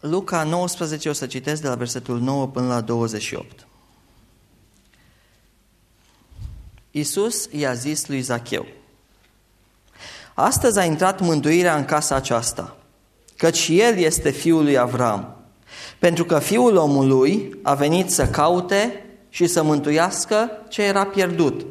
Luca 19, o să citesc de la versetul 9 până la 28. Iisus i-a zis lui Zacheu: astăzi a intrat mântuirea în casa aceasta, căci și el este fiul lui Avram, pentru că Fiul omului a venit să caute și să mântuiască ce era pierdut.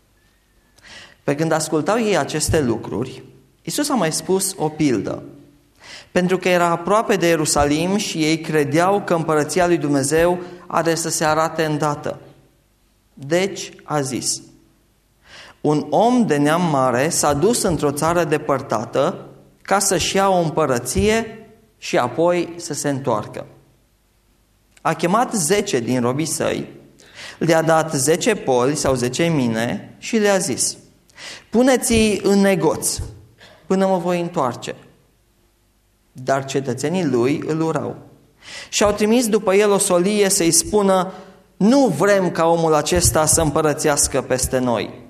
Pe când ascultau ei aceste lucruri, Iisus a mai spus o pildă, pentru că era aproape de Ierusalim și ei credeau că împărăția lui Dumnezeu are să se arate îndată. Deci a zis: un om de neam mare s-a dus într-o țară depărtată ca să-și ia o împărăție și apoi să se întoarcă. A chemat 10 din robii săi, le-a dat 10 poli sau 10 mine și le-a zis: puneți-i în negoț până mă voi întoarce. Dar cetățenii lui îl urau și au trimis după el o solie să-i spună: nu vrem ca omul acesta să împărățească peste noi.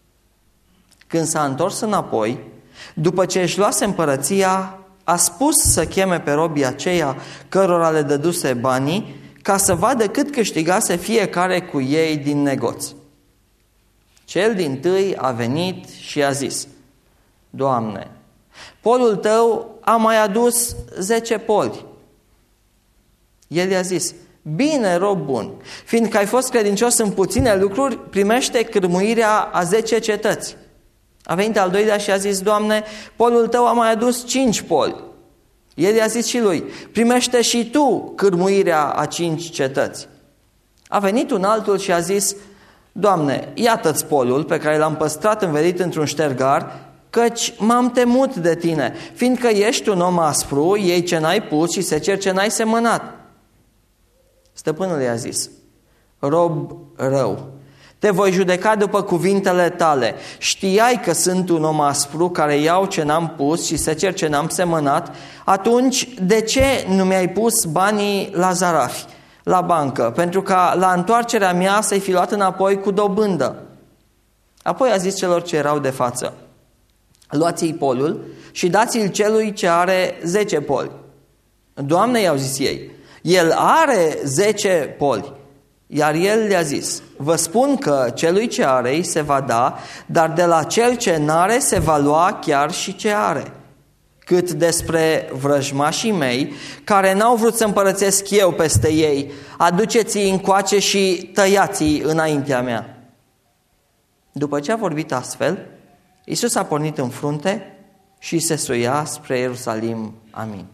Când s-a întors înapoi, după ce își luase împărăția, a spus să cheme pe robii aceia cărora le dăduse banii, ca să vadă cât câștigase fiecare cu ei din negoț. Cel dintâi a venit și a zis: Doamne, polul tău a mai adus 10 poli. El i-a zis: bine, rob bun, fiindcă ai fost credincios în puține lucruri, primește cârmuirea a 10 cetăți. A venit al doilea și a zis: Doamne, polul tău a mai adus 5 poli. El i-a zis și lui: primește și tu cârmuirea a 5 cetăți. A venit un altul și a zis: Doamne, iată-ți polul pe care l-am păstrat învelit într-un ștergar, căci m-am temut de tine, fiindcă ești un om aspru, iei ce n-ai pus și seceri ce n-ai semănat. Stăpânul i-a zis: rob rău, te voi judeca după cuvintele tale. Știai că sunt un om aspru care iau ce n-am pus și secer ce n-am semănat, atunci de ce nu mi-ai pus banii la zarafi, la bancă, pentru ca la întoarcerea mea să-i fi luat înapoi cu dobândă? Apoi a zis celor ce erau de față: luați-i polul și dați-l celui ce are 10 poli. Doamne, i-au zis ei, el are 10 poli. Iar el le-a zis: vă spun că celui ce are îi se va da, dar de la cel ce n-are se va lua chiar și ce are. Cât despre vrăjmașii mei, care n-au vrut să împărățesc eu peste ei, aduceți-i încoace și tăiați-i înaintea mea. După ce a vorbit astfel, Iisus a pornit în frunte și se suia spre Ierusalim. Amin.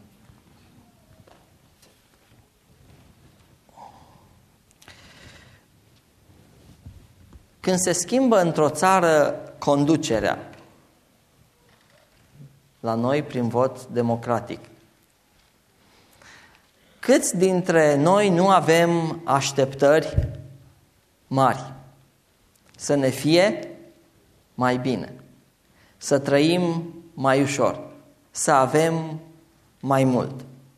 Când se schimbă într-o țară conducerea, la noi prin vot democratic, câți dintre noi nu avem așteptări mari să ne fie mai bine, să trăim mai ușor, să avem mai mult?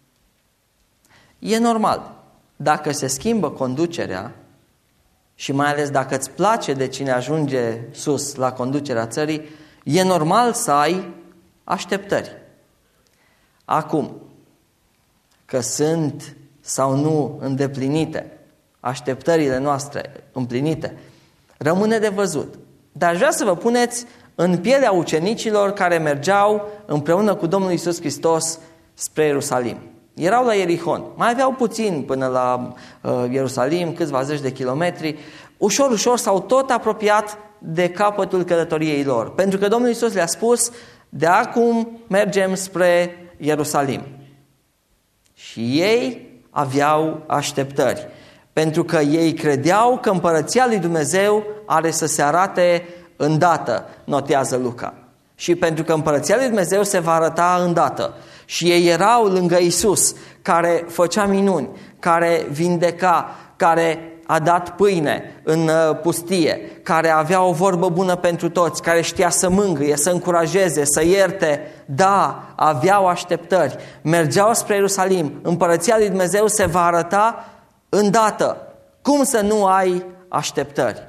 E normal. Dacă se schimbă conducerea, și mai ales dacă îți place de cine ajunge sus la conducerea țării, e normal să ai așteptări. Acum, că sunt sau nu îndeplinite așteptările noastre împlinite, rămâne de văzut. Dar aș vrea să vă puneți în pielea ucenicilor care mergeau împreună cu Domnul Iisus Hristos spre Ierusalim. Erau la Ierihon, mai aveau puțin până la Ierusalim, câțiva zeci de kilometri. Ușor, ușor s-au tot apropiat de capătul călătoriei lor, pentru că Domnul Iisus le-a spus: de acum mergem spre Ierusalim. Și ei aveau așteptări, pentru că ei credeau că împărăția lui Dumnezeu are să se arate îndată, notează Luca. Și pentru că împărăția lui Dumnezeu se va arăta îndată. Și ei erau lângă Iisus, care făcea minuni, care vindeca, care a dat pâine în pustie, care avea o vorbă bună pentru toți, care știa să mângâie, să încurajeze, să ierte. Da, aveau așteptări, mergeau spre Ierusalim. Împărăția lui Dumnezeu se va arăta îndată. Cum să nu ai așteptări?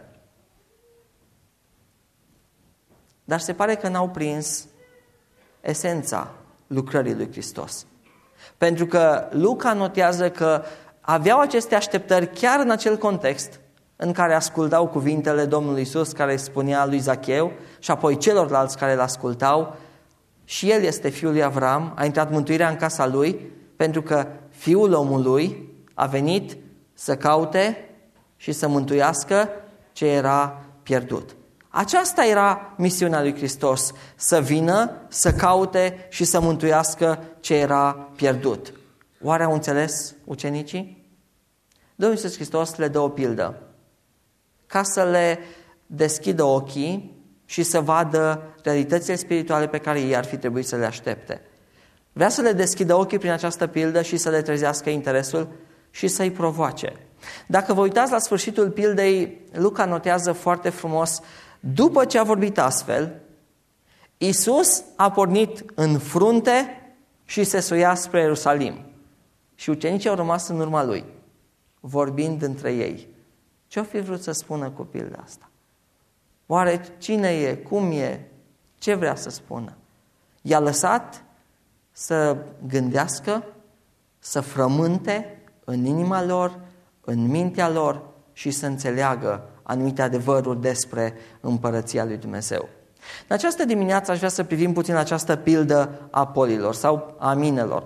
Dar se pare că n-au prins esența lucrării lui Hristos. Pentru că Luca notează că aveau aceste așteptări chiar în acel context în care ascultau cuvintele Domnului Iisus, care îi spunea lui Zacheu și apoi celorlalți care îl ascultau: și el este fiul lui Avram, a intrat mântuirea în casa lui, pentru că Fiul omului a venit să caute și să mântuiască ce era pierdut. Aceasta era misiunea lui Hristos, să vină, să caute și să mântuiască ce era pierdut. Oare au înțeles ucenicii? Domnul Iisus Hristos le dă o pildă ca să le deschidă ochii și să vadă realitățile spirituale pe care ei ar fi trebuit să le aștepte. Vrea să le deschidă ochii prin această pildă și să le trezească interesul și să-i provoace. Dacă vă uitați la sfârșitul pildei, Luca notează foarte frumos: după ce a vorbit astfel, Iisus a pornit în frunte și se suia spre Ierusalim. Și ucenicii au rămas în urma lui, vorbind între ei. Ce-o fi vrut să spună cu pilda asta? Oare cine e? Cum e? Ce vrea să spună? I-a lăsat să gândească, să frământe în inima lor, în mintea lor și să înțeleagă anumite adevăruri despre împărăția lui Dumnezeu. În această dimineață aș vrea să privim puțin această pildă a polilor sau a minelor.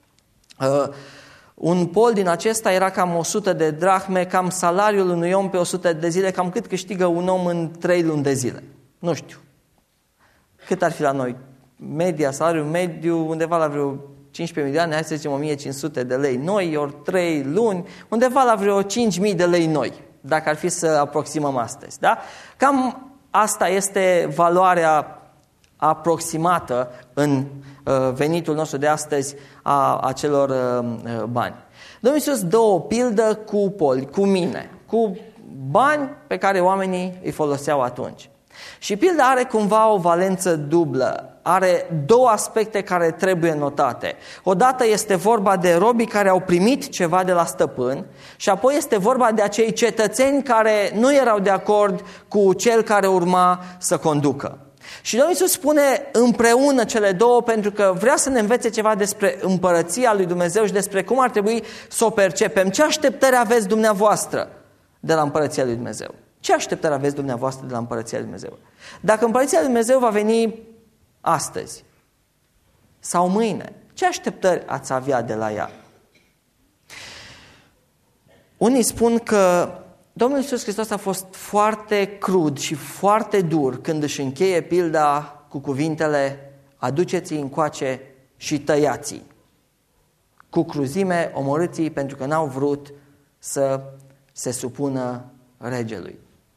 Un pol din acesta era cam 100 de drahme, cam salariul unui om pe 100 de zile, cam cât câștigă un om în 3 luni de zile. Nu știu. Cât ar fi la noi? Media, salariul mediu, undeva la vreo 15 milioane, hai să zicem 1500 de lei noi, ori 3 luni, undeva la vreo 5000 de lei noi, dacă ar fi să aproximăm astăzi. Da? Cam asta este valoarea aproximată în venitul nostru de astăzi a acelor bani. Domnul Iisus dă o pildă cu poli, cu mine, cu bani pe care oamenii îi foloseau atunci. Și pilda are cumva o valență dublă, are două aspecte care trebuie notate. Odată este vorba de robii care au primit ceva de la stăpân și apoi este vorba de acei cetățeni care nu erau de acord cu cel care urma să conducă. Și Domnul Iisus spune împreună cele două pentru că vrea să ne învețe ceva despre împărăția lui Dumnezeu și despre cum ar trebui să o percepem. Ce așteptări aveți dumneavoastră de la împărăția lui Dumnezeu? Ce așteptări aveți dumneavoastră de la împărăția lui Dumnezeu? Dacă împărăția lui Dumnezeu va veni astăzi sau mâine, ce așteptări ați avea de la ea? Unii spun că Domnul Iisus Hristos a fost foarte crud și foarte dur când își încheie pilda cu cuvintele: aduceți-i încoace și tăiați-i. Cu cruzime omorâți-i pentru că n-au vrut să se supună regelui.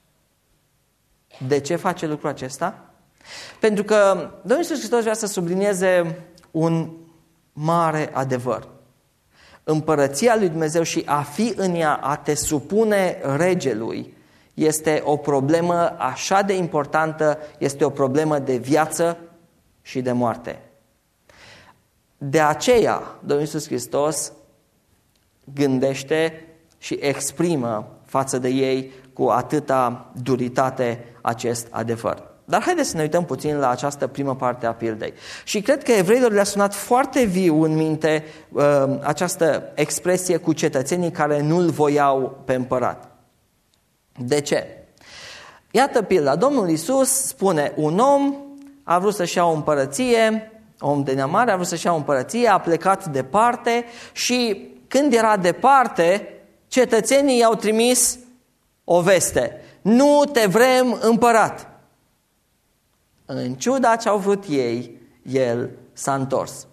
De ce face lucrul acesta? Pentru că Domnul Iisus Hristos vrea să sublinieze un mare adevăr. Împărăția lui Dumnezeu și a fi în ea, a te supune regelui, este o problemă așa de importantă, este o problemă de viață și de moarte. De aceea, Domnul Iisus Hristos gândește și exprimă față de ei cu atâta duritate acest adevăr. Dar haideți să ne uităm puțin la această primă parte a pildei. Și cred că evreilor le-a sunat foarte viu în minte această expresie cu cetățenii care nu-l voiau pe împărat. De ce? Iată pilda. Domnul Iisus spune: un om a vrut să-și ia o împărăție, om de neamare a vrut să-și ia o împărăție, a plecat departe și când era departe, cetățenii i-au trimis o veste: nu te vrem împărat. În ciuda ce au vrut ei, el s-a întors.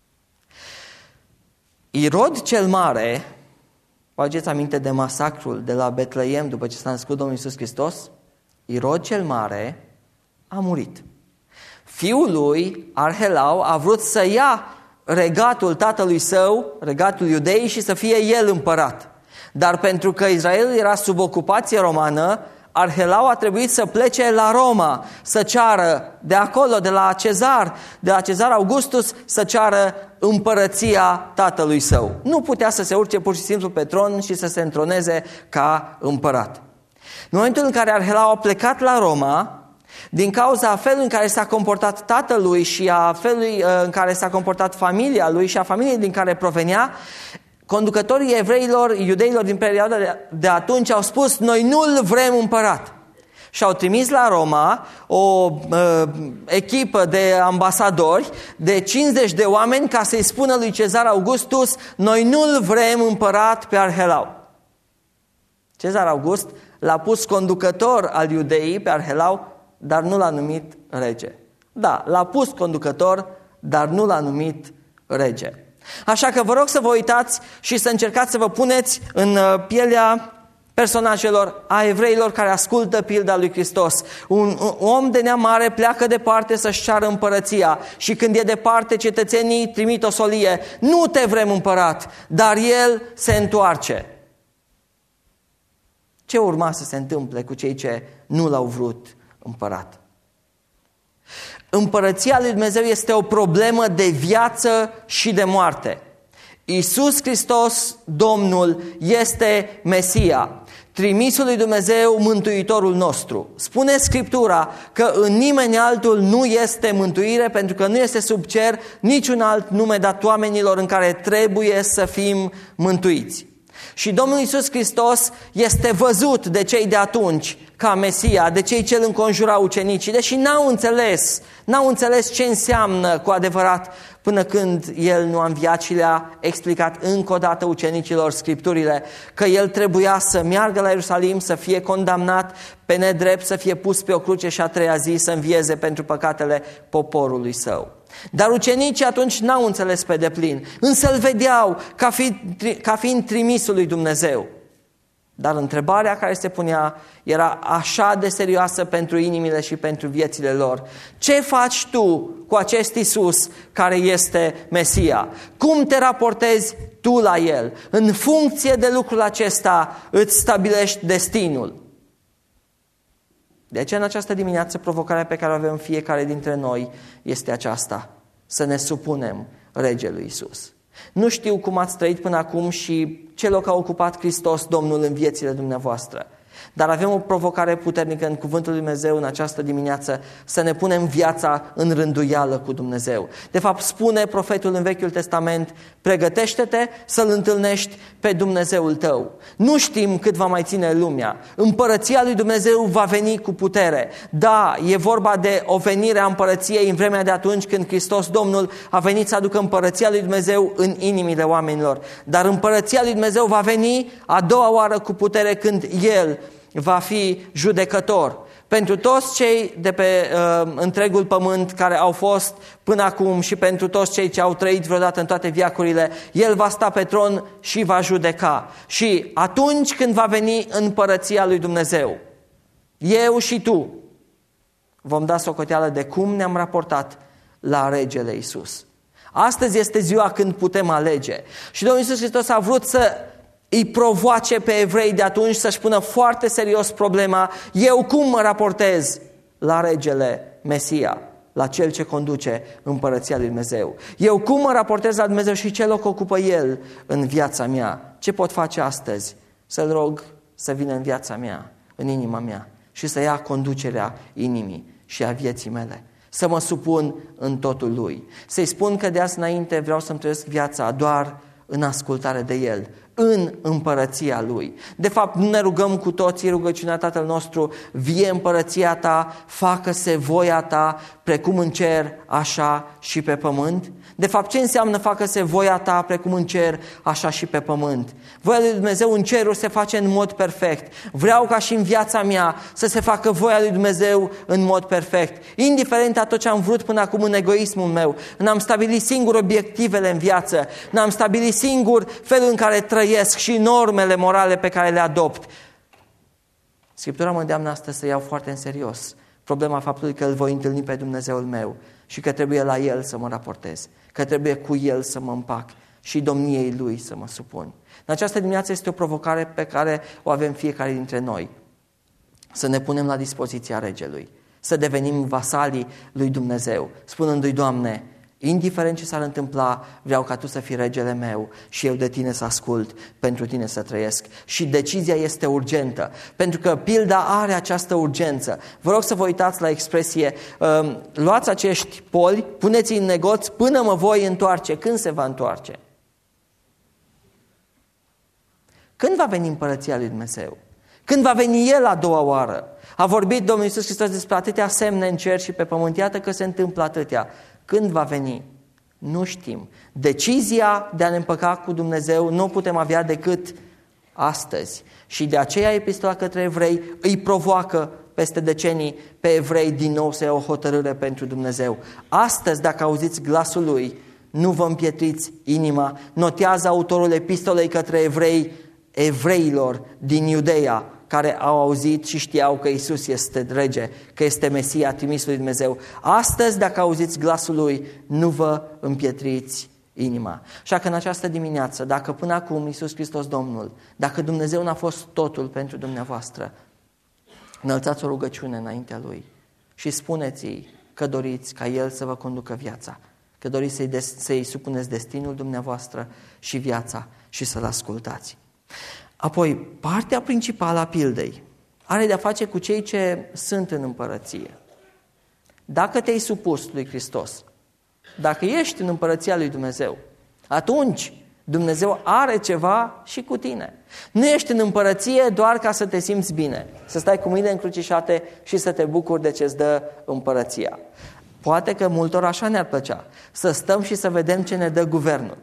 Irod cel Mare, vă aduceți aminte de masacrul de la Betleem după ce s-a născut Domnul Iisus Hristos? Irod cel Mare a murit. Fiul lui, Arhelau, a vrut să ia regatul tatălui său, regatul Iudeii, și să fie el împărat. Dar pentru că Israel era sub ocupație romană, Arhelau a trebuit să plece la Roma, să ceară de acolo, de la Cezar Augustus, să ceară împărăția tatălui său. Nu putea să se urce pur și simplu pe tron și să se întroneze ca împărat. În momentul în care Arhelau a plecat la Roma, Din cauza felului în care s-a comportat tatălui și a felului în care s-a comportat familia lui și a familiei din care provenea, conducătorii evreilor, iudeilor din perioada de atunci au spus: noi nu-l vrem împărat. Și au trimis la Roma o echipă de ambasadori, de 50 de oameni, ca să-i spună lui Cezar Augustus: noi nu-l vrem împărat pe Arhelau. Cezar August l-a pus conducător al iudeii pe Arhelau, dar nu l-a numit rege. Da, l-a pus conducător, dar nu l-a numit rege. Așa că vă rog să vă uitați și să încercați să vă puneți în pielea personajelor, a evreilor care ascultă pilda lui Hristos. Un om de neam mare pleacă departe să-și ceară împărăția și când e departe, cetățenii trimit o solie: nu te vrem împărat, dar el se întoarce. Ce urma să se întâmple cu cei ce nu l-au vrut împărat? Împărăția lui Dumnezeu este o problemă de viață și de moarte. Iisus Hristos, Domnul, este Mesia, trimisul lui Dumnezeu, Mântuitorul nostru. Spune Scriptura că în nimeni altul nu este mântuire, pentru că nu este sub cer niciun alt nume dat oamenilor în care trebuie să fim mântuiți. Și Domnul Iisus Hristos este văzut de cei de atunci ca Mesia, de cei ce îl înconjurau ucenicii, deși n-au înțeles ce înseamnă cu adevărat până când El nu a înviat și le-a explicat încă o dată ucenicilor Scripturile că El trebuia să meargă la Ierusalim, să fie condamnat pe nedrept, să fie pus pe o cruce și a treia zi să învieze pentru păcatele poporului Său. Dar ucenicii atunci n-au înțeles pe deplin, însă îl vedeau ca fiind trimisul lui Dumnezeu. Dar întrebarea care se punea era așa de serioasă pentru inimile și pentru viețile lor: ce faci tu cu acest Iisus care este Mesia? Cum te raportezi tu la El? În funcție de lucrul acesta îți stabilești destinul. De aceea, în această dimineață, provocarea pe care o avem fiecare dintre noi este aceasta: să ne supunem regelui Iisus. Nu știu cum ați trăit până acum și ce loc a ocupat Hristos Domnul în viețile dumneavoastră, dar avem o provocare puternică în Cuvântul lui Dumnezeu în această dimineață: să ne punem viața în rânduială cu Dumnezeu. De fapt, spune profetul în Vechiul Testament: pregătește-te să-L întâlnești pe Dumnezeul tău. Nu știm cât va mai ține lumea. Împărăția lui Dumnezeu va veni cu putere. Da, e vorba de o venire a împărăției în vremea de atunci când Hristos Domnul a venit să aducă împărăția lui Dumnezeu în inimile oamenilor. Dar împărăția lui Dumnezeu va veni a doua oară cu putere, când El va fi judecător pentru toți cei de pe întregul pământ care au fost până acum și pentru toți cei ce au trăit vreodată în toate veacurile. El va sta pe tron și va judeca. Și atunci când va veni împărăția lui Dumnezeu, eu și tu vom da socoteală de cum ne-am raportat la regele Iisus. Astăzi este ziua când putem alege. Și Domnul Iisus Hristos a vrut să îi provoace pe evrei de atunci să-și pună foarte serios problema: eu cum mă raportez la regele Mesia, la cel ce conduce împărăția lui Dumnezeu? Eu cum mă raportez la Dumnezeu și ce loc ocupă El în viața mea? Ce pot face astăzi? Să-L rog să vină în viața mea, în inima mea, și să ia conducerea inimii și a vieții mele. Să mă supun în totul Lui. Să-i spun că de azi înainte vreau să-mi trăiesc viața doar în ascultare de El, în împărăția Lui. De fapt, nu ne rugăm cu toții rugăciunea Tatăl nostru: vie împărăția Ta, facă-se voia Ta, precum în cer, așa și pe pământ? De fapt, ce înseamnă facă-se voia Ta, precum în cer, așa și pe pământ? Voia lui Dumnezeu în ceruri se face în mod perfect. Vreau ca și în viața mea să se facă voia lui Dumnezeu în mod perfect. Indiferent de tot ce am vrut până acum în egoismul meu, n-am stabilit singur obiectivele în viață, n-am stabilit singur felul în care trăiesc și normele morale pe care le adopt. Scriptura mă îndeamnă astăzi să iau foarte în serios problema faptului că îl voi întâlni pe Dumnezeul meu și că trebuie la El să mă raportez, că trebuie cu El să mă împac și domniei Lui să mă supun. În această dimineață este o provocare pe care o avem fiecare dintre noi: să ne punem la dispoziția regelui, să devenim vasalii lui Dumnezeu, spunându-i: Doamne, Indiferent ce s-ar întâmpla, vreau ca tu să fii regele meu și eu de tine să ascult, pentru tine să trăiesc. Și decizia este urgentă, pentru că pilda are această urgență. Vă rog să vă uitați la expresie, luați acești poli, puneți-i în negoț până mă voi întoarce. Când se va întoarce? Când va veni împărăția lui Dumnezeu? Când va veni El a doua oară? A vorbit Domnul Iisus Hristos despre atâtea semne în cer și pe pământ, iată că se întâmplă atâtea. Când va veni? Nu știm. Decizia de a ne împăca cu Dumnezeu nu putem avea decât astăzi. Și de aceea epistola către evrei îi provoacă peste decenii pe evrei din nou să ia o hotărâre pentru Dumnezeu. Astăzi, dacă auziți glasul Lui, nu vă împietriți inima. Notează autorul epistolei către evrei, evreilor din Iudeea, care au auzit și știau că Iisus este rege, că este Mesia, trimisul lui Dumnezeu. Astăzi, dacă auziți glasul Lui, nu vă împietriți inima. Așa că în această dimineață, dacă până acum Iisus Hristos Domnul, dacă Dumnezeu n-a fost totul pentru dumneavoastră, înălțați o rugăciune înaintea Lui și spuneți-i că doriți ca El să vă conducă viața, că doriți să-i supuneți destinul dumneavoastră și viața și să-L ascultați. Apoi, partea principală a pildei are de-a face cu cei ce sunt în împărăție. Dacă te-ai supus lui Hristos, dacă ești în împărăția lui Dumnezeu, atunci Dumnezeu are ceva și cu tine. Nu ești în împărăție doar ca să te simți bine, să stai cu mâinile încrucișate și să te bucuri de ce-ți dă împărăția. Poate că multor așa ne-ar plăcea, să stăm și să vedem ce ne dă guvernul.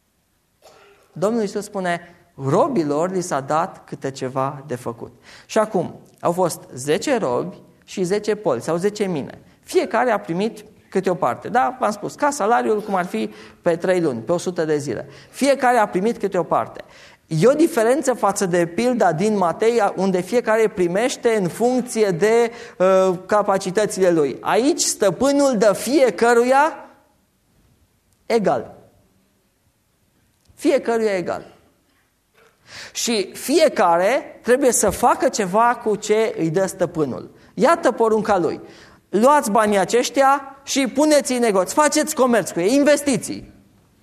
Domnul Iisus spune, robilor li s-a dat câte ceva de făcut. Și acum, au fost 10 robi și 10 poli, sau 10 mine. Fiecare a primit câte o parte. Da, v-am spus, ca salariul cum ar fi pe 3 luni, pe 100 de zile. Fiecare a primit câte o parte. E o diferență față de pilda din Matei, unde fiecare primește în funcție de capacitățile lui. Aici stăpânul dă fiecăruia egal. Fiecăruia egal. Și fiecare trebuie să facă ceva cu ce îi dă stăpânul. Iată porunca lui. Luați banii aceștia și puneți-i în negoț. Faceți comerț cu ei, investiții.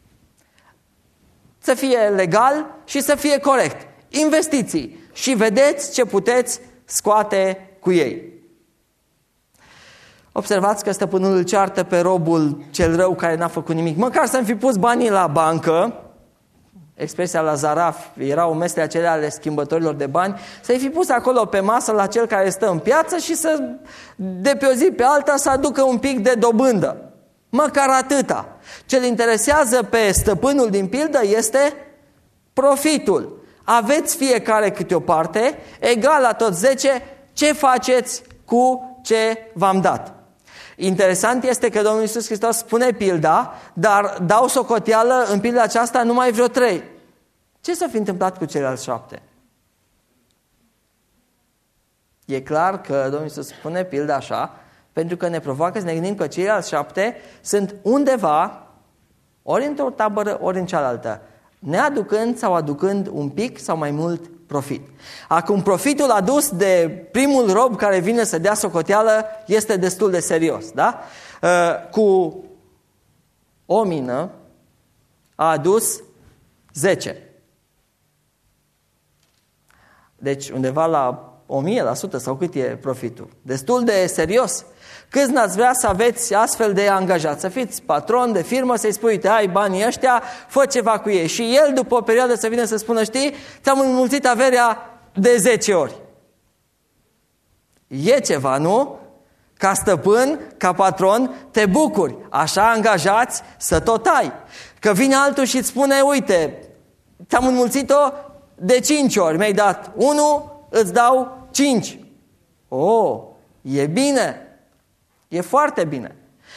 Să fie legal și să fie corect. Investiții. Și vedeți ce puteți scoate cu ei. Observați că stăpânul îl ceartă pe robul cel rău care n-a făcut nimic. Măcar să-mi fi pus banii la bancă, expresia la zaraf, erau mesele acelea ale schimbătorilor de bani, să-i fi pus acolo pe masă la cel care stă în piață și să, de pe o zi pe alta, să aducă un pic de dobândă. Măcar atâta. Ce-l interesează pe stăpânul din pildă este profitul. Aveți fiecare câte o parte, egal la toți 10, ce faceți cu ce v-am dat? Interesant este că Domnul Iisus Hristos spune pilda, dar dau socoteală în pilda aceasta numai vreo 3. Ce s-a fi întâmplat cu ceilalți 7? E clar că Domnul Iisus spune pilda așa, pentru că ne provoacă să ne gândim că ceilalți 7 sunt undeva, ori într-o tabără, ori în cealaltă, neaducând sau aducând un pic sau mai mult profit. Acum, profitul adus de primul rob care vine să dea socoteală este destul de serios, da? Cu o mină a adus 10. Deci undeva la 1000% sau cât e profitul. Destul de serios. Câți n-ați vrea să aveți astfel de angajați? Să fiți patron de firmă, să-i spui, uite, ai banii ăștia, fă ceva cu ei. Și el, după o perioadă, să vină să spună, știi, ți-am înmulțit averea de 10 ori. E ceva, nu? Ca stăpân, ca patron, te bucuri. Așa angajați să tot ai. Că vine altul și îți spune, uite, ți-am înmulțit-o de 5 ori. Mi-ai dat 1, îți dau 5. Oh, e bine. E foarte bine.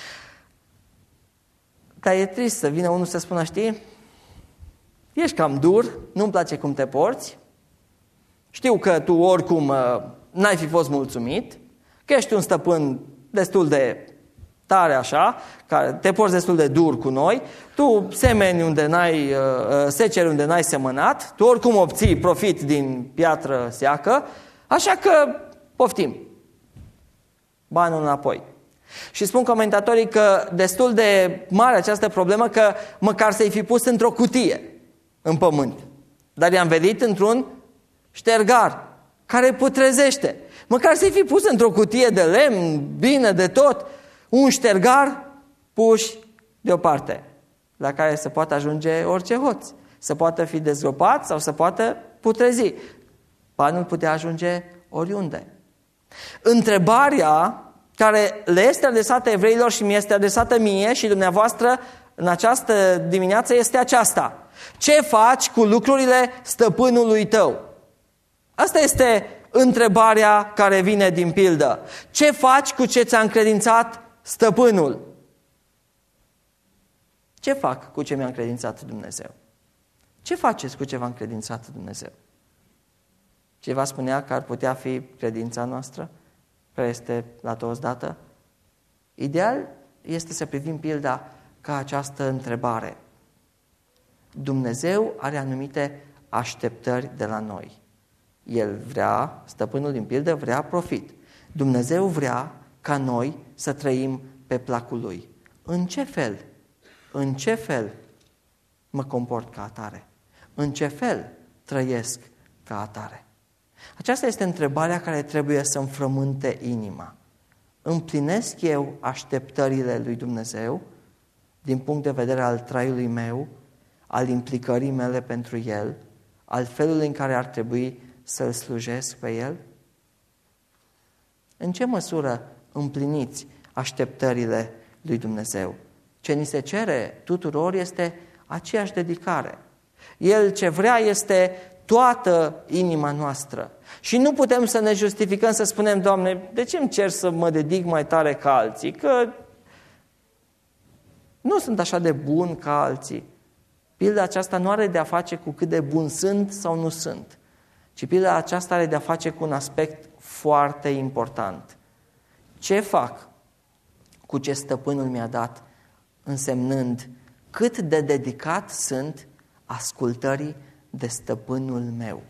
Dar e trist să vină unul să spună, știi, ești cam dur, nu-mi place cum te porți, știu că tu oricum n-ai fi fost mulțumit, că ești un stăpân destul de tare așa, care te porți destul de dur cu noi, tu semeni unde n-ai, seceri unde n-ai semănat, tu oricum obții profit din piatră seacă, așa că poftim. Banul înapoi. Și spun comentatorii că destul de mare această problemă, că măcar să-i fi pus într-o cutie în pământ. Dar i-am vedit într-un ștergar care putrezește. Măcar să-i fi pus într-o cutie de lemn, bine de tot, un ștergar puși deoparte, la care să poată ajunge orice hoț, să poată fi dezgropat sau să poată putrezi. Panul putea ajunge oriunde. Întrebarea care le este adresată evreilor și mi este adresată mie și dumneavoastră în această dimineață este aceasta: ce faci cu lucrurile stăpânului tău? Asta este întrebarea care vine din pildă. Ce faci cu ce ți-a încredințat stăpânul? Ce fac cu ce mi-a încredințat Dumnezeu? Ce faceți cu ce v-a încredințat Dumnezeu? Ceva spunea că ar putea fi credința noastră, care este la toți dată? Ideal este să privim pilda ca această întrebare. Dumnezeu are anumite așteptări de la noi. El vrea, stăpânul din pildă, vrea profit. Dumnezeu vrea ca noi să trăim pe placul Lui. În ce fel? În ce fel mă comport ca atare? În ce fel trăiesc ca atare? Aceasta este întrebarea care trebuie să-mi frământe inima. Împlinesc eu așteptările lui Dumnezeu din punct de vedere al traiului meu, al implicării mele pentru El, al felului în care ar trebui să-L slujesc pe El? În ce măsură împliniți așteptările lui Dumnezeu? Ce ni se cere tuturor este aceeași dedicare. El ce vrea este toată inima noastră. Și nu putem să ne justificăm, să spunem: Doamne, de ce îmi cer să mă dedic mai tare ca alții? Că nu sunt așa de bun ca alții. Pilda aceasta nu are de-a face cu cât de bun sunt sau nu sunt, ci pilda aceasta are de-a face cu un aspect foarte important. Ce fac cu ce stăpânul mi-a dat, însemnând cât de dedicat sunt ascultării de stăpânul meu.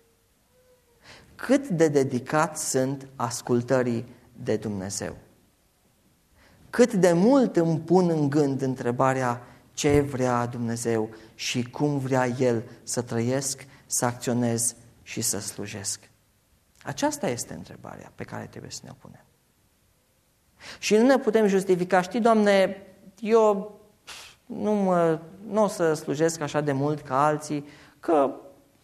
Cât de dedicat sunt ascultării de Dumnezeu. Cât de mult îmi pun în gând întrebarea: ce vrea Dumnezeu și cum vrea El să trăiesc, să acționez și să slujesc. Aceasta este întrebarea pe care trebuie să ne o punem. Și nu ne putem justifica: știi, Doamne, eu nu o să slujesc așa de mult ca alții, că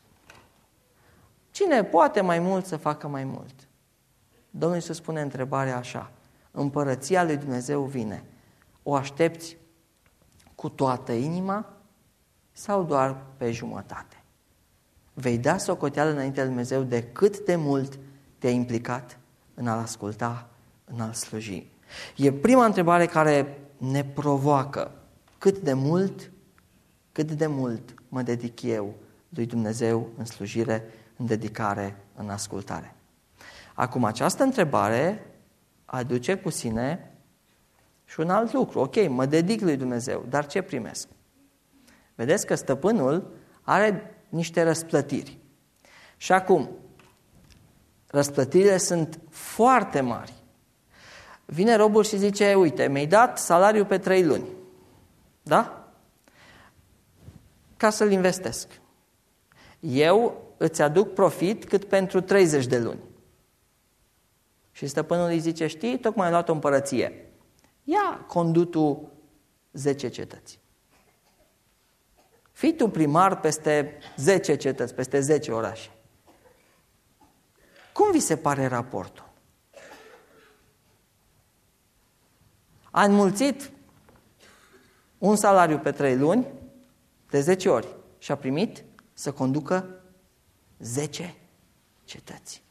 cine poate mai mult să facă mai mult. Domnul Iisus spune întrebarea așa: împărăția lui Dumnezeu vine. O aștepți cu toată inima sau doar pe jumătate? Vei da socoteală înaintea lui Dumnezeu de cât de mult te-ai implicat în a-L asculta, în a-L sluji. E prima întrebare care ne provoacă: cât de mult mă dedic eu lui Dumnezeu în slujire, în dedicare, în ascultare. Acum, această întrebare aduce cu sine și un alt lucru. Ok, mă dedic lui Dumnezeu, dar ce primesc? Vedeți că stăpânul are niște răsplătiri. Și acum, răsplătirile sunt foarte mari. Vine robul și zice: uite, mi-ai dat salariul pe 3 luni. Da? Ca să-l investesc. Eu îți aduc profit cât pentru 30 de luni. Și stăpânul îi zice: știi, tocmai ai luat o împărăție. Ia condu tu 10 cetăți. Fii tu primar peste 10 cetăți, peste 10 orașe. Cum vi se pare raportul? A înmulțit un salariu pe 3 luni de 10 ori și a primit să conducă 10 cetăți.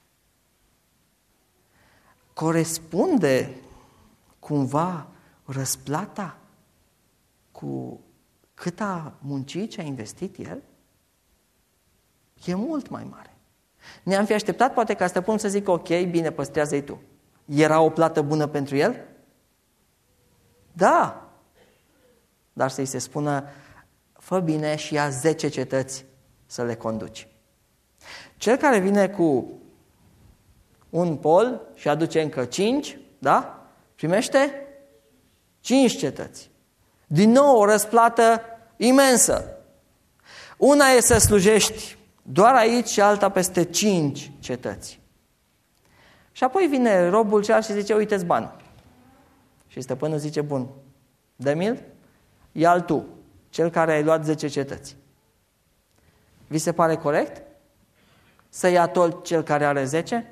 Corespunde cumva răsplata cu cât a muncit și a investit el? E mult mai mare. Ne-am fi așteptat poate ca stăpânul să zică: ok, bine, păstrează-i tu. Era o plată bună pentru el? Da. Dar să-i se spună: fă bine și ia 10 cetăți să le conduci. Cel care vine cu un pol și aduce încă 5, da? Primește 5 cetăți. Din nou o răsplată imensă. Una e să slujești doar aici și alta peste 5 cetăți. Și apoi vine robul cel și zice, uite-ți banul. Și stăpânul zice, bun, dă-mi-l, ia-l tu, cel care ai luat 10 cetăți. Vi se pare corect să ia tot cel care are 10?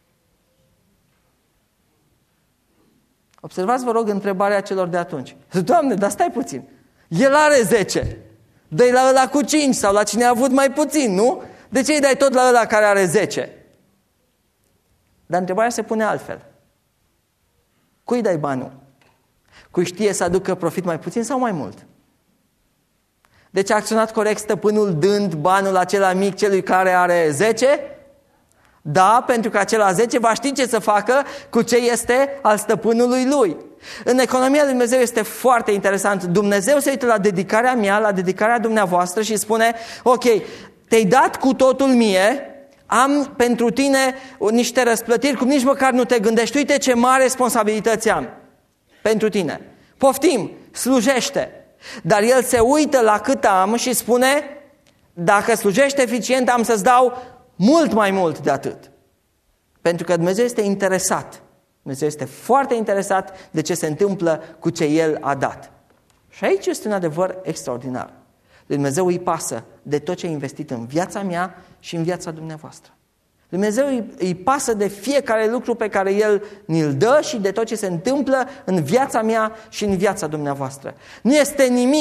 Observați, vă rog, întrebarea celor de atunci. Doamne, dar stai puțin, el are 10, dă-i la ăla cu 5 sau la cine a avut mai puțin, nu? De ce îi dai tot la ăla care are 10? Dar întrebarea se pune altfel. Cui dai banul? Cui știe să aducă profit mai puțin sau mai mult? Deci a acționat corect stăpânul dând banul acela mic celui care are 10? Da, pentru că acela 10 va ști ce să facă cu ce este al stăpânului lui. În economia lui Dumnezeu este foarte interesant. Dumnezeu se uită la dedicarea mea, la dedicarea dumneavoastră și spune, ok, te-ai dat cu totul mie, am pentru tine niște răsplătiri, cum nici măcar nu te gândești. Uite ce mare responsabilități am pentru tine. Poftim, slujește. Dar el se uită la cât am și spune, dacă slujești eficient, am să-ți dau mult mai mult de atât. Pentru că Dumnezeu este interesat. Dumnezeu este foarte interesat de ce se întâmplă cu ce El a dat. Și aici este un adevăr extraordinar. Dumnezeu îi pasă de tot ce a investit în viața mea și în viața dumneavoastră. Dumnezeu îi pasă de fiecare lucru pe care El ni-l dă și de tot ce se întâmplă în viața mea și în viața dumneavoastră. Nu este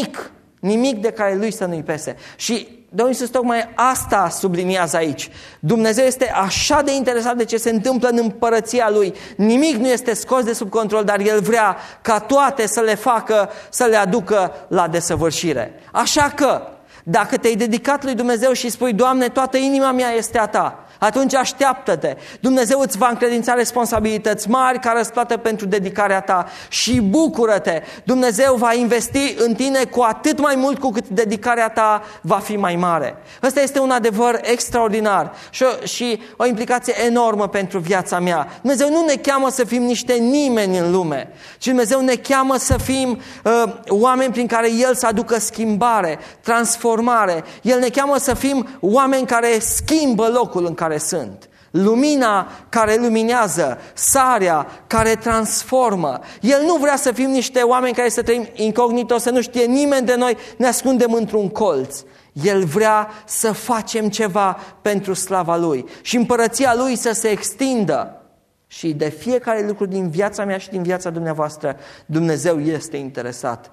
nimic de care Lui să nu-i pese. Și Domnul Iisus tocmai asta subliniază aici. Dumnezeu este așa de interesat de ce se întâmplă în împărăția Lui. Nimic nu este scos de sub control, dar El vrea ca toate să le facă, să le aducă la desăvârșire. Așa că, dacă te-ai dedicat lui Dumnezeu și spui, Doamne, toată inima mea este a Ta, atunci așteaptă-te. Dumnezeu îți va încredința responsabilități mari ca răsplată pentru dedicarea ta și bucură-te. Dumnezeu va investi în tine cu atât mai mult cu cât dedicarea ta va fi mai mare. Ăsta este un adevăr extraordinar și o implicație enormă pentru viața mea. Dumnezeu nu ne cheamă să fim niște nimeni în lume, ci Dumnezeu ne cheamă să fim oameni prin care El să aducă schimbare, transformare. El ne cheamă să fim oameni care schimbă locul în care sunt. Lumina care luminează, sarea care transformă. El nu vrea să fim niște oameni care să trăim incognito, să nu știe nimeni de noi, ne ascundem într-un colț. El vrea să facem ceva pentru slava Lui și împărăția Lui să se extindă. Și de fiecare lucru din viața mea și din viața dumneavoastră, Dumnezeu este interesat.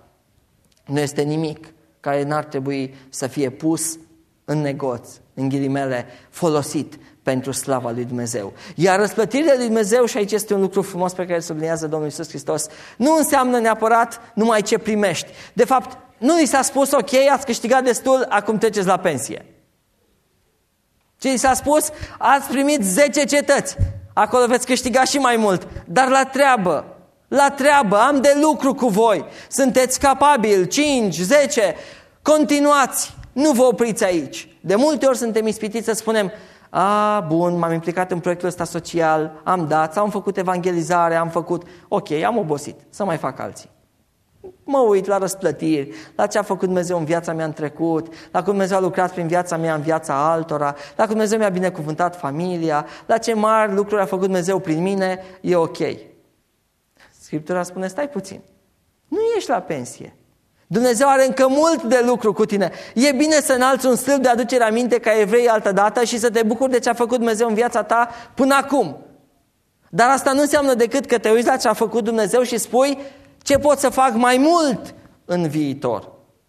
Nu este nimic care n-ar trebui să fie pus în negoț, în ghilimele, folosit pentru slava lui Dumnezeu. Iar răsplătirile lui Dumnezeu, și aici este un lucru frumos pe care îl subliniază Domnul Iisus Hristos, nu înseamnă neapărat numai ce primești. De fapt, nu li s-a spus, ok, ați câștigat destul, acum treceți la pensie. Ci li s-a spus, ați primit 10 cetăți, acolo veți câștiga și mai mult, dar la treabă, am de lucru cu voi, sunteți capabili, 5, 10, continuați, nu vă opriți aici. De multe ori suntem ispitiți să spunem, bun, m-am implicat în proiectul ăsta social, am dat, am făcut evangelizare, ok, am obosit, să mai fac alții. Mă uit la răsplătiri, la ce a făcut Dumnezeu în viața mea în trecut, la cum Dumnezeu a lucrat prin viața mea în viața altora, la cum Dumnezeu mi-a binecuvântat familia, la ce mari lucruri a făcut Dumnezeu prin mine, e ok. Scriptura spune, stai puțin, nu ești la pensie. Dumnezeu are încă mult de lucru cu tine. E bine să înalți un stâlp de aducere aminte ca evrei altădată și să te bucuri de ce a făcut Dumnezeu în viața ta până acum. Dar asta nu înseamnă decât că te uiți la ce a făcut Dumnezeu și spui ce pot să fac mai mult în viitor.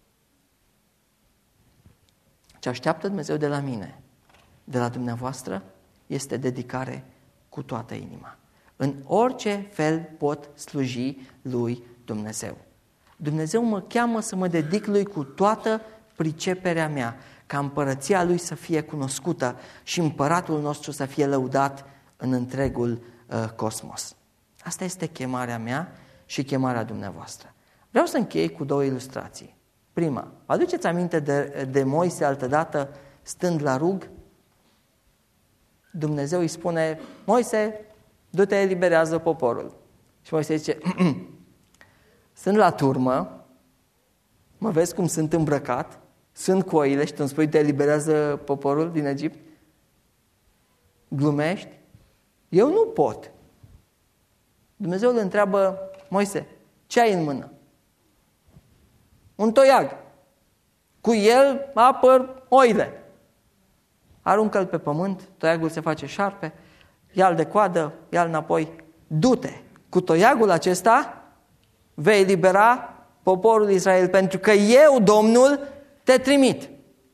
Ce așteaptă Dumnezeu de la mine, de la dumneavoastră, este dedicare cu toată inima. În orice fel pot sluji lui Dumnezeu. Dumnezeu mă cheamă să mă dedic Lui cu toată priceperea mea, ca împărăția Lui să fie cunoscută și împăratul nostru să fie lăudat în întregul cosmos. Asta este chemarea mea și chemarea dumneavoastră. Vreau să închei cu 2 ilustrații. Prima, aduceți aminte de Moise altădată stând la rug? Dumnezeu îi spune, Moise, du-te, eliberează poporul. Și Moise zice, sunt la turmă, mă vezi cum sunt îmbrăcat, sunt cu oile și tu îmi spui, te eliberează poporul din Egipt? Glumești? Eu nu pot. Dumnezeu îl întreabă, Moise, ce ai în mână? Un toiag. Cu el apăr oile. Aruncă-l pe pământ, toiagul se face șarpe, ia-l de coadă, ia-l înapoi. Du-te, cu toiagul acesta vei elibera poporul Israel, pentru că eu, Domnul, te trimit.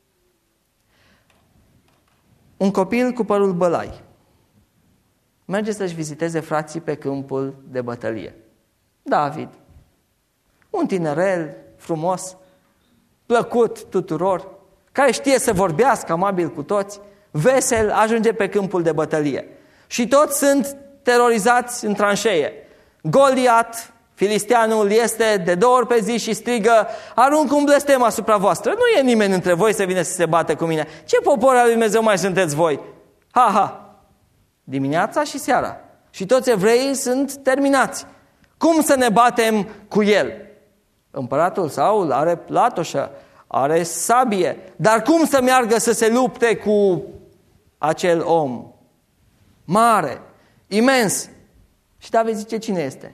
Un copil cu părul bălai merge să-și viziteze frații pe câmpul de bătălie. David, un tinerel frumos, plăcut tuturor, care știe să vorbească amabil cu toți, vesel, ajunge pe câmpul de bătălie. Și toți sunt terorizați în tranșee. Goliat, filisteanul, este de 2 ori pe zi și strigă, arunc un blestem asupra voastră. Nu e nimeni între voi să vină să se bată cu mine. Ce popor al lui Dumnezeu mai sunteți voi? Ha, ha! Dimineața și seara. Și toți evreii sunt terminați. Cum să ne batem cu el? Împăratul Saul are platoșă, are sabie, dar cum să meargă să se lupte cu acel om? Mare, imens. Și David zice, cine este?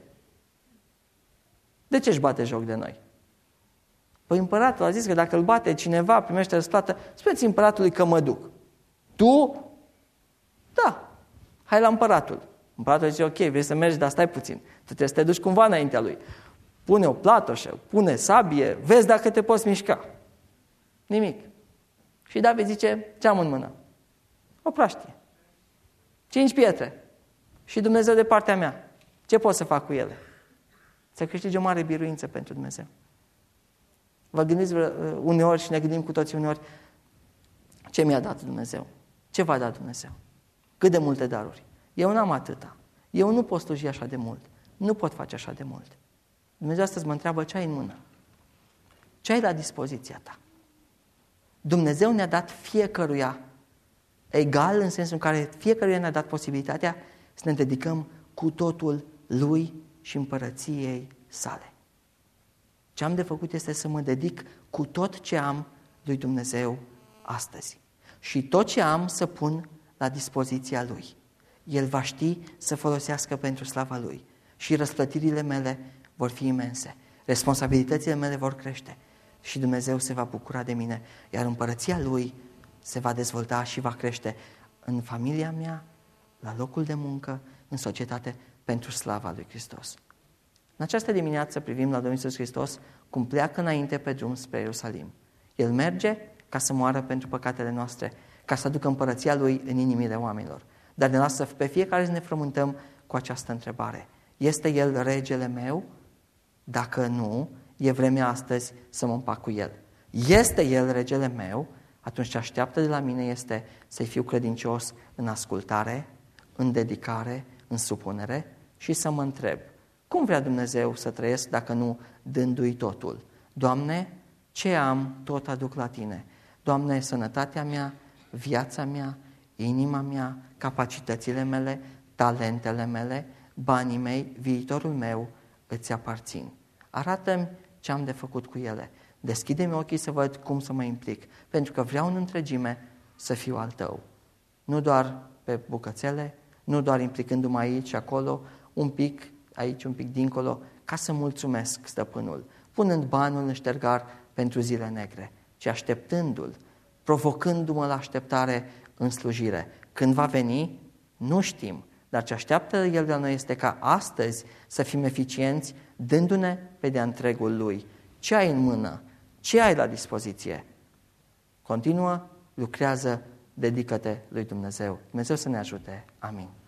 De ce își bate joc de noi? Păi împăratul a zis că dacă îl bate cineva, primește răsplată. Spuneți împăratului că mă duc. Tu? Da. Hai la împăratul. Împăratul zice, ok, vrei să mergi, dar stai puțin. Tu trebuie să te duci cumva înaintea lui. Pune o platoșă, pune sabie, vezi dacă te poți mișca. Nimic. Și David zice, ce am în mână? O praștie. 5 pietre. Și Dumnezeu de partea mea. Ce pot să fac cu ele? Să câștige o mare biruință pentru Dumnezeu. Vă gândiți uneori și ne gândim cu toții uneori, ce mi-a dat Dumnezeu? Ce v-a dat Dumnezeu? Cât de multe daruri? Eu n-am atâta. Eu nu pot sluji așa de mult. Nu pot face așa de mult. Dumnezeu astăzi mă întreabă, ce ai în mână? Ce ai la dispoziția ta? Dumnezeu ne-a dat fiecăruia egal, în sensul în care fiecăruia ne-a dat posibilitatea să ne dedicăm cu totul Lui și împărăției sale. Ce am de făcut este să mă dedic cu tot ce am lui Dumnezeu astăzi. Și tot ce am să pun la dispoziția Lui. El va ști să folosească pentru slava Lui. Și răsplătirile mele vor fi imense. Responsabilitățile mele vor crește. Și Dumnezeu se va bucura de mine. Iar împărăția Lui se va dezvolta și va crește în familia mea, la locul de muncă, în societate, pentru slava lui Hristos. În această dimineață privim la Domnul Iisus Hristos cum pleacă înainte pe drum spre Ierusalim. El merge ca să moară pentru păcatele noastre, ca să aducă împărăția Lui în inimile oamenilor. Dar ne lasă pe fiecare să ne frământăm cu această întrebare. Este El regele meu? Dacă nu, e vremea astăzi să mă împac cu El. Este El regele meu? Atunci ce așteaptă de la mine este să-i fiu credincios în ascultare, în dedicare, în supunere și să mă întreb, cum vrea Dumnezeu să trăiesc dacă nu dându-i totul? Doamne, ce am, tot aduc la Tine. Doamne, sănătatea mea, viața mea, inima mea, capacitățile mele, talentele mele, banii mei, viitorul meu, îți aparțin. Arată-mi ce am de făcut cu ele. Deschide-mi ochii să văd cum să mă implic, pentru că vreau în întregime să fiu al Tău. Nu doar pe bucățele, nu doar implicându-mă aici și acolo, un pic aici, un pic dincolo, ca să mulțumesc stăpânul, punând banul în ștergar pentru zile negre, ci așteptându-l, provocându-mă la așteptare în slujire. Când va veni, nu știm, dar ce așteaptă El de la noi este ca astăzi să fim eficienți, dându-ne pe de-a întregul Lui. Ce ai în mână? Ce ai la dispoziție? Continuă, lucrează, dedică-te lui Dumnezeu. Dumnezeu să ne ajute. Amin.